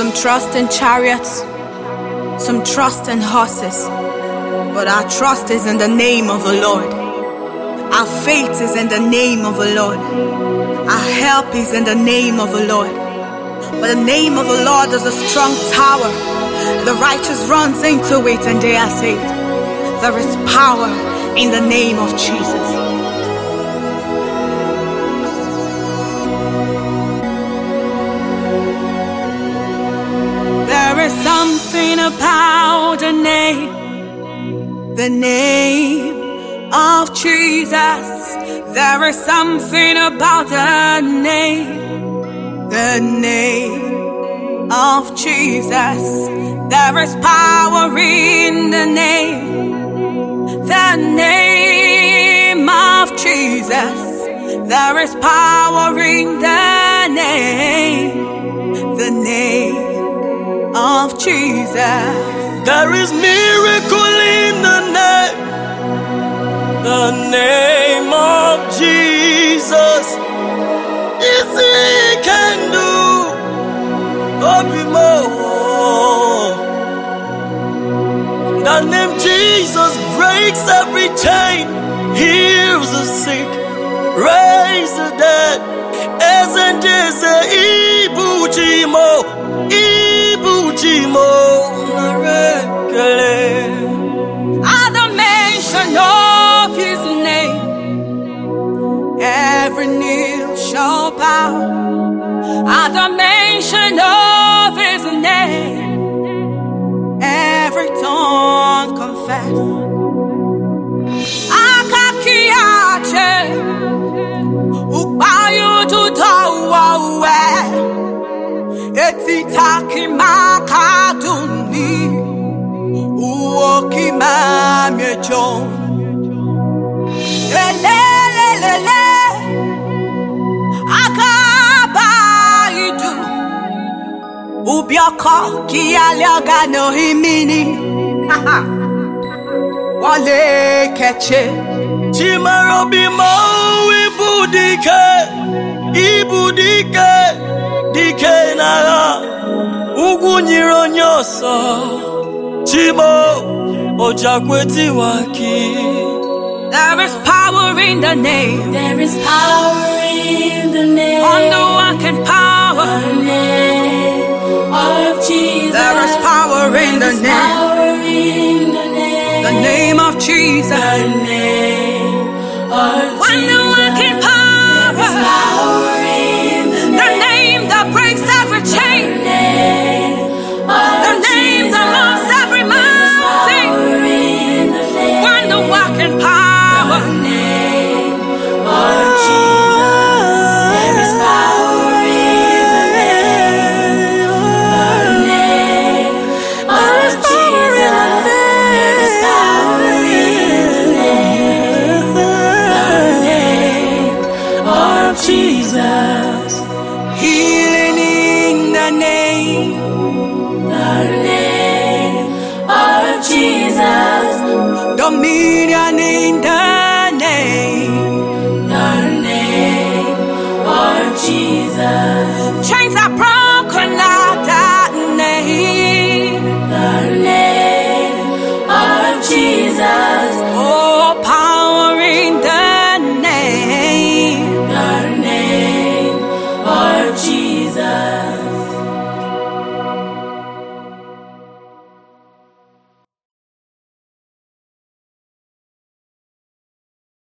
Some trust in chariots, some trust in horses, but our trust is in the name of the Lord. Our faith is in the name of the Lord. Our help is in the name of the Lord. For the name of the Lord is a strong tower. The righteous runs into it and they are saved. There is power in the name of Jesus. There is something about the name of Jesus. There is something about the name of Jesus. There is power in the name of Jesus. There is power in the name of Jesus. There is miracle in the name of Jesus. Yes, He can do more. The name Jesus breaks every chain, heals the sick, raises the dead. At the mention of His name, every knee shall bow. At the mention of His name, every tongue confess. Akakiache, upayu tutawawe, etitaki makaduni, uoki mamechon. Lelelelele, akabaidu, ubioko kialiaga no himini. Wale keche Chimarobi mo ibudike dike nara ugunyiro nyoso Chimo ojakweti waki. There is power in the name. There is power in the name. Unworking power. The name of Jesus. There is power in the name. Power in the name. The name of Jesus. The name of Unworking Jesus. power. There is power in the name. The name that breaks every chain. The name of The name that moves every mountain. Unworking power. The name of Jesus. There is power in the name. The name of Jesus. There is power in the name of Jesus. Healing in the name. The name of Jesus. Dominion in the name. The name of Jesus. Chains